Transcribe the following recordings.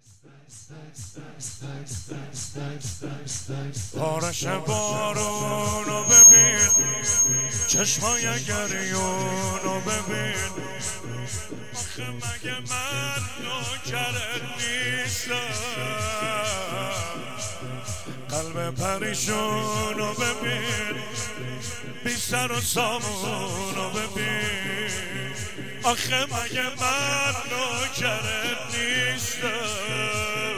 بارش بارونو ببین، چشمای گریونو ببین. آخه مگه من نوکرت نیستم؟ قلب پریشونو ببین، بی سر و سامونو ببین. آخه مگه من نوکرت نیستم؟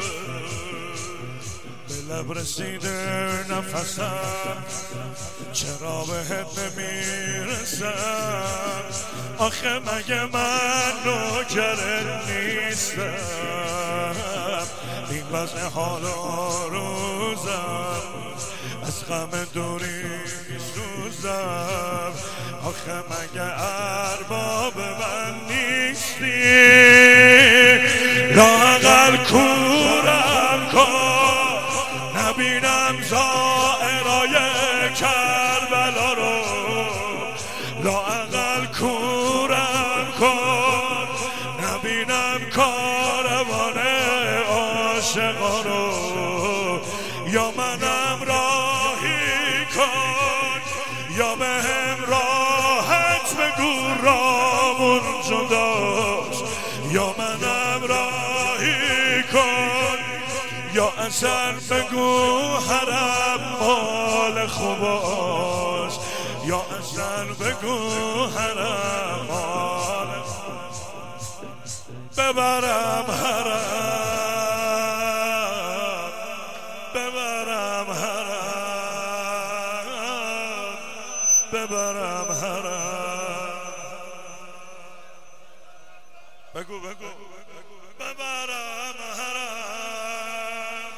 به لب رسیده نفسم، چرا بهت نمیرسم؟ آخه مگه من نوکرت نیستم؟ این وضع حال و روزم، از غم دوری میسوزم. آخه مگه ارباب من نیستی؟ لااقل کورم کن، نبینم زائرای کربلا رو. لااقل کورم کن، نبینم کاروان عاشقا رو. یا منم راهی کن، یا بهم راحت بگو رامون جداست. یا منم راهی کن، یا اصلا بگو حرم مال خوباست. یا اصلا بگو حرم مال ببرم حرم، ببرم حرم، ببرم حرم. بگو بگو ببرم حرم.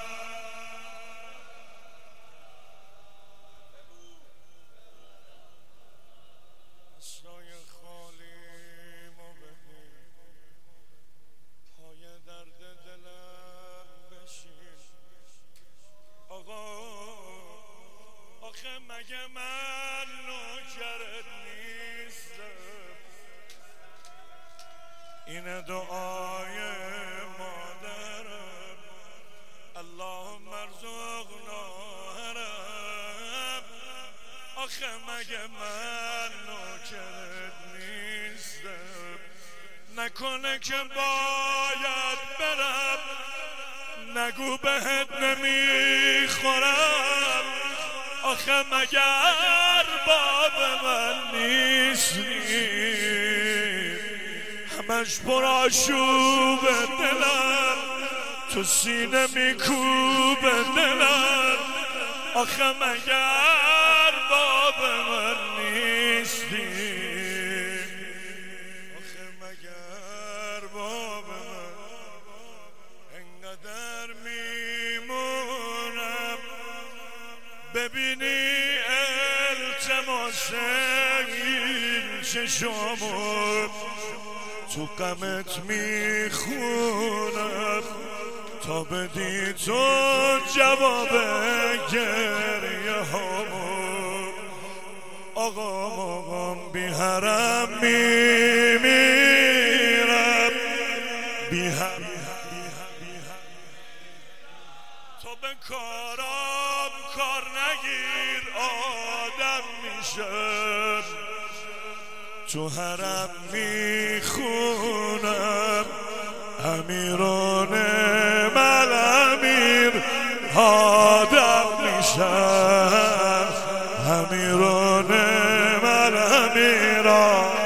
اسرای خالیمو ببین، پای درد دلم بشین. آقا آخه مگه من نوکرت نیستم؟ این دعای مادرم، اللهم ارزقنا حرم. آخه مگه من نوکرت نیستم؟ نکنه که باید برم، نگو بهت نمیخورم. آخه مگه ارباب من نیستی؟ همش پر آشوب دلم، تو سینه میکوب دلم. آخه مگه ارباب من نیستی؟ آخه مگه ارباب من؟ انقدر میمونم ببینی التماس این چشامو، تو غمت میخونم تا بدی تو جواب گریه هامو. آقام بی حرم میمیرم، بی حرم. تو به کارم کار نگیر، آدم میشم. تو حرم میخونم امیران مل امیر، آدم میشم. امیران مل امیران